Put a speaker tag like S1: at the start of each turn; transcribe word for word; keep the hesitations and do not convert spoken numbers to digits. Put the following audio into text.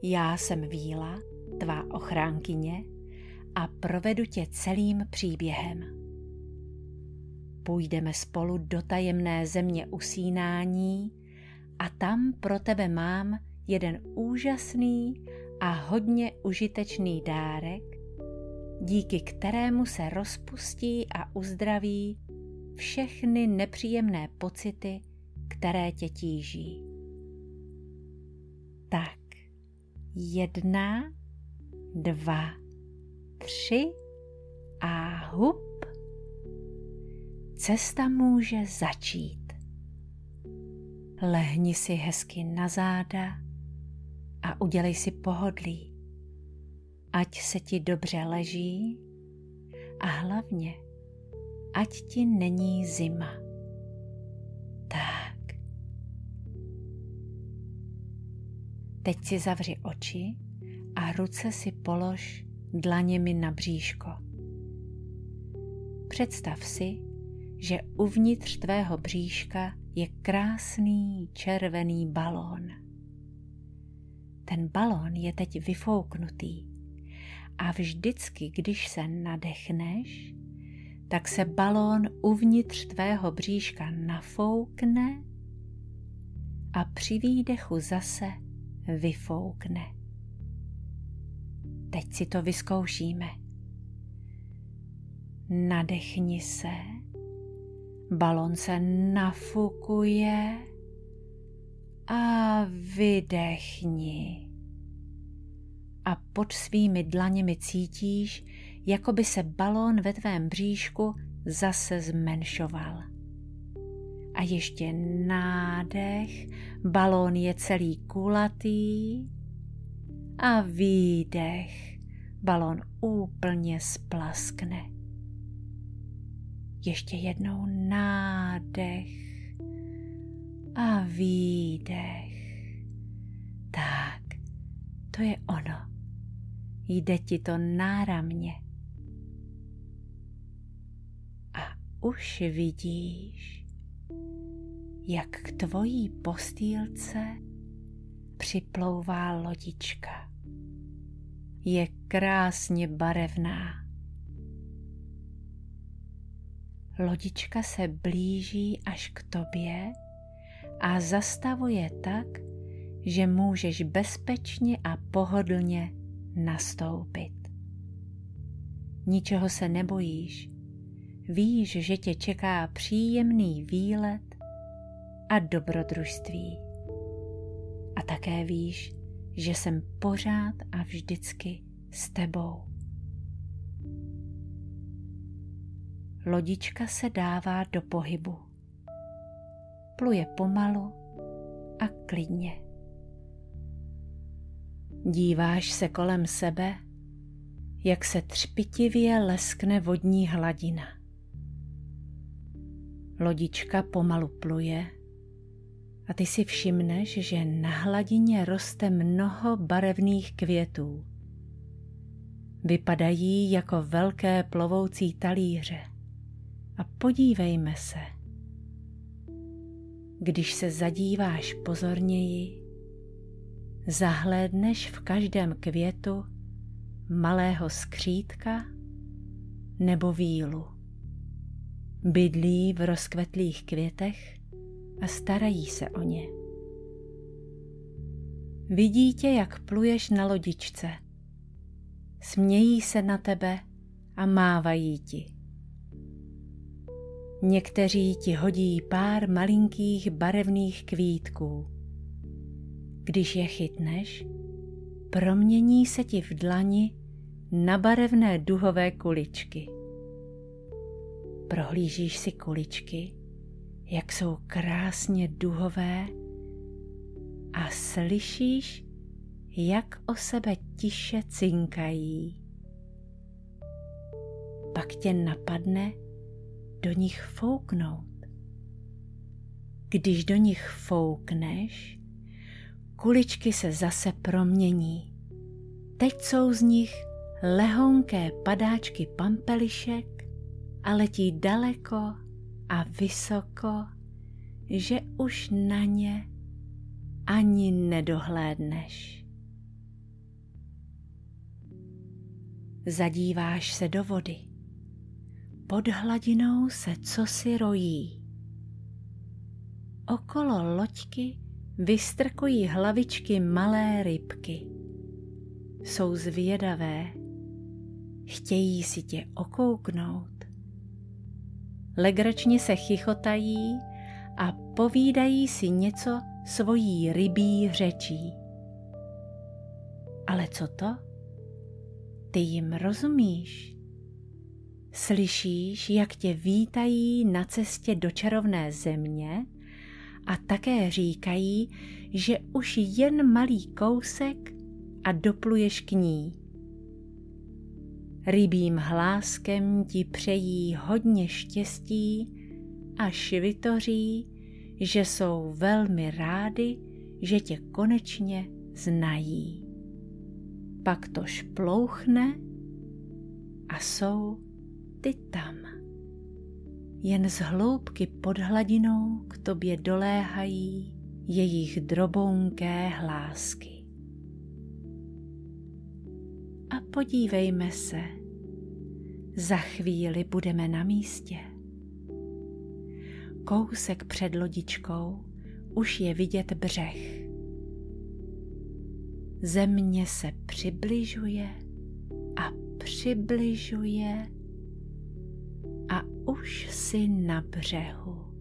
S1: Já jsem Víla, tvá ochránkyně, a provedu tě celým příběhem. Půjdeme spolu do tajemné země usínání a tam pro tebe mám jeden úžasný a hodně užitečný dárek, díky kterému se rozpustí a uzdraví všechny nepříjemné pocity, které tě tíží. Tak, jedna, dva, tři a hup. Cesta může začít. Lehni si hezky na záda a udělej si pohodlí, ať se ti dobře leží a hlavně, ať ti není zima. Tak. Teď si zavři oči a ruce si polož dlaněmi na bříško. Představ si, že uvnitř tvého bříška je krásný červený balón. Ten balón je teď vyfouknutý a vždycky, když se nadechneš, tak se balón uvnitř tvého bříška nafoukne a při výdechu zase vyfoukne. Teď si to vyzkoušíme. Nadechni se, balón se nafukuje a vydechni. A pod svými dlaněmi cítíš, jako by se balón ve tvém bříšku zase zmenšoval. A ještě nádech, balón je celý kulatý a výdech, balón úplně splaskne. Ještě jednou nádech a výdech. Tak, to je ono. Jde ti to náramně. A už vidíš, jak k tvojí postýlce připlouvá lodička. Je krásně barevná. Lodička se blíží až k tobě a zastavuje tak, že můžeš bezpečně a pohodlně nastoupit. Ničeho se nebojíš. Víš, že tě čeká příjemný výlet a dobrodružství. A také víš, že jsem pořád a vždycky s tebou. Lodička se dává do pohybu. Pluje pomalu a klidně. Díváš se kolem sebe, jak se třpitivě leskne vodní hladina. Lodička pomalu pluje a ty si všimneš, že na hladině roste mnoho barevných květů. Vypadají jako velké plovoucí talíře. A podívejme se. Když se zadíváš pozorněji, zahlédneš v každém květu malého skřítka nebo vílu. Bydlí v rozkvetlých květech a starají se o ně. Vidí tě, jak pluješ na lodičce. Smějí se na tebe a mávají ti. Někteří ti hodí pár malinkých barevných kvítků. Když je chytneš, promění se ti v dlani na barevné duhové kuličky. Prohlížíš si kuličky, jak jsou krásně duhové, a slyšíš, jak o sebe tiše cinkají. Pak tě napadne do nich fouknout. Když do nich foukneš, kuličky se zase promění. Teď jsou z nich lehonké padáčky pampelišek a letí daleko a vysoko, že už na ně ani nedohlédneš. Zadíváš se do vody. Pod hladinou se cosi rojí. Okolo loďky vystrkují hlavičky malé rybky. Jsou zvědavé. Chtějí si tě okouknout. Legračně se chichotají a povídají si něco svojí rybí řečí. Ale co to? Ty jim rozumíš? Slyšíš, jak tě vítají na cestě do čarovné země a také říkají, že už jen malý kousek a dopluješ k ní. Rybím hláskem ti přejí hodně štěstí a švitoří, že jsou velmi rádi, že tě konečně znají. Pak to šplouchne a jsou ty tam. Jen z hloubky pod hladinou k tobě doléhají jejich drobounké hlásky. A podívejme se, za chvíli budeme na místě. Kousek před lodičkou už je vidět břeh. Země se přibližuje a přibližuje a už si na břehu.